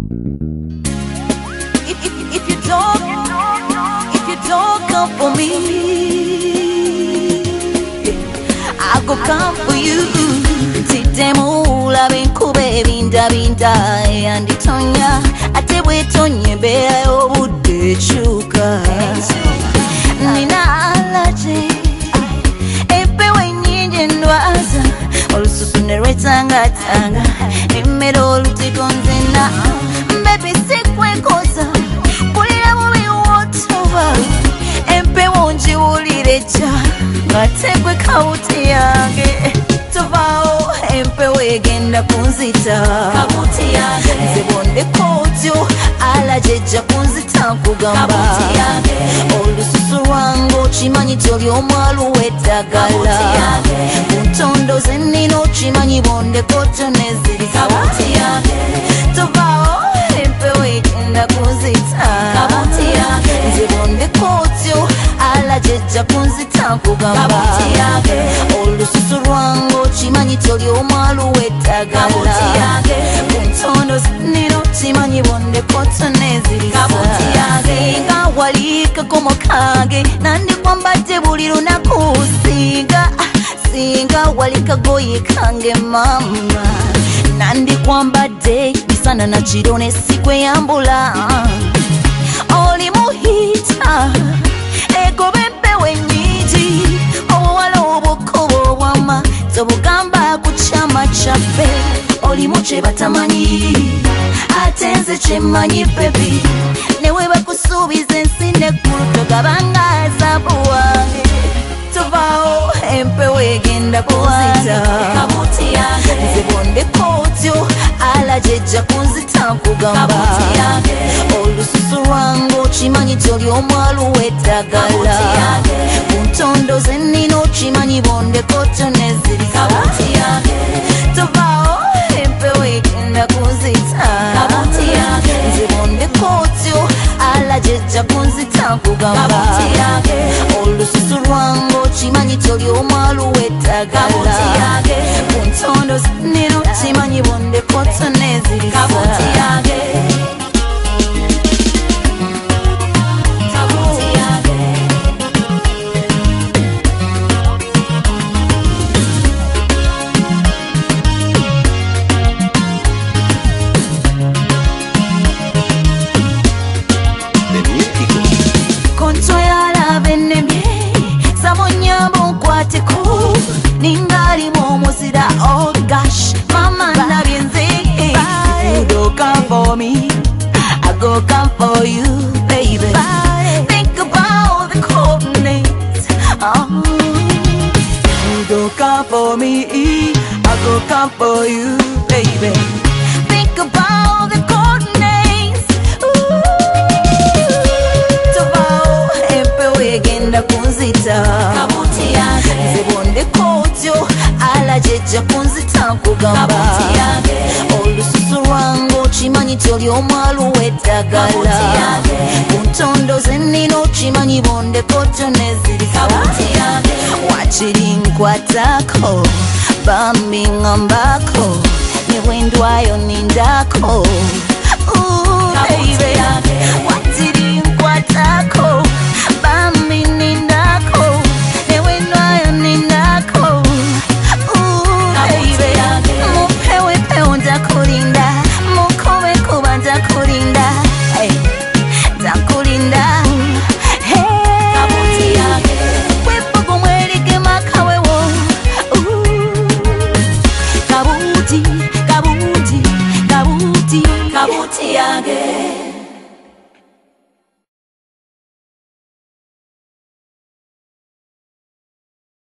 If you don't come for me, I go come for you. Titemula binkube binda and Tonya ate bwetonye beera obudde chuka nina alaje epewe nyingi ndwaza olususu ne lwetangatanga emmere olutigonzena mbebi sikwekoza kulira bubi wotoba empewo njiwulire jja nga tegwe kawuti yange tovaawo empewo egenda kunzita kabuti yange nzibondeko otyo alaje ejja kunzita nkugamba olususu lwange okimanyi toli omwalu w'eddagala kuntondo ze nnina okimanyi bondeko tyo nezirisa tovaawo empewo egenda kunzita nzibondeko otyo alaje ejja kunzita nkugamba olususu lwange okimanyi toli omwalu w'eddagala kuntondo ze nnina okimanyi bondeko tyo nezirisa singa wali kakomo kange nandikwambadde buli lunaku singa wali kagoye kange mama nandikwambadde misana na kiro nesikweyambula oli muhita egoba empewo ennyingi obuwala obukoba obwama tobugamba ku kyama kyaffe olimu kye batamanyi ate nze kyemmanyi bebi newe bakusuubiza ensi neggulu togabanga azabu wange tovaawo empewo egenda kunzita nzibondeko otyo alaje ejja kunzita nkugamba olususu lwange okimanyi toli omwalu w'eddagala kuntondo ze nnina okimanyi bondeko tyo nezirisa tovaawo empewo egenda kunzita nzibondeko otyo alaje ejja kunzita nkugamba olususu lwange okimanyi toli omwalu w'eddagala kuntondo ze nnina okimanyi bondeko tyo nezirisa ningalimu omuzira oh gosh mama ndabye nze you go come for me I go come for you baby think about the cold nights you go come for me I go come for you baby think about the cold nights tovaawo empewo egenda kunzita nzibondeko otyo alaje ejja kunzita nkugamba olususu lwange okimanyi toli omwalu w'eddagala kuntondo ze nnina okimanyi bondeko tyo nezirisa wakiri nkwatako bambi ngambako ne bwendwayo nindako wakiri nkwatako bambi nindako ne bwendwayo nindako mupewepewo ntakulinda mukobekuba ntakulinda ntakulinda wefugu mwerigema kawewo kabuti yange